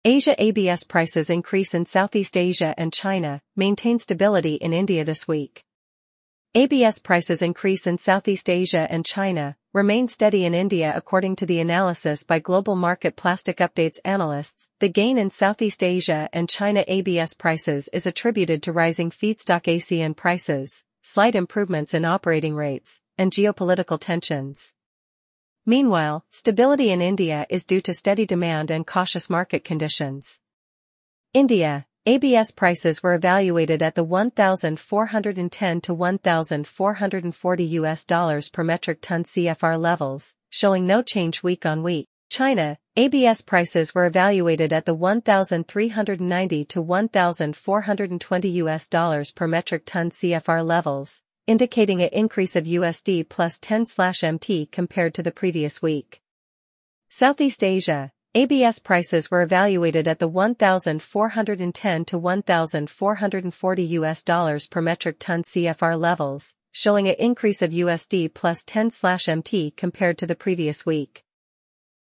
Asia ABS prices increase in Southeast Asia and China, maintain stability in India this week. ABS prices increase in Southeast Asia and China, remain steady in India according to the analysis by Global Market Plastic Updates analysts. The gain in Southeast Asia and China ABS prices is attributed to rising feedstock ASEAN prices, slight improvements in operating rates, and geopolitical tensions. Meanwhile, stability in India is due to steady demand and cautious market conditions. India, ABS prices were evaluated at the $1,410 to $1,440 per metric ton CFR levels, showing no change week on week. China, ABS prices were evaluated at the $1,390 to $1,420 per metric ton CFR levels, indicating an increase of USD plus 10/MT compared to the previous week. Southeast Asia, ABS prices were evaluated at the $1,410 to $1,440 per metric ton CFR levels, showing an increase of USD plus 10/MT compared to the previous week.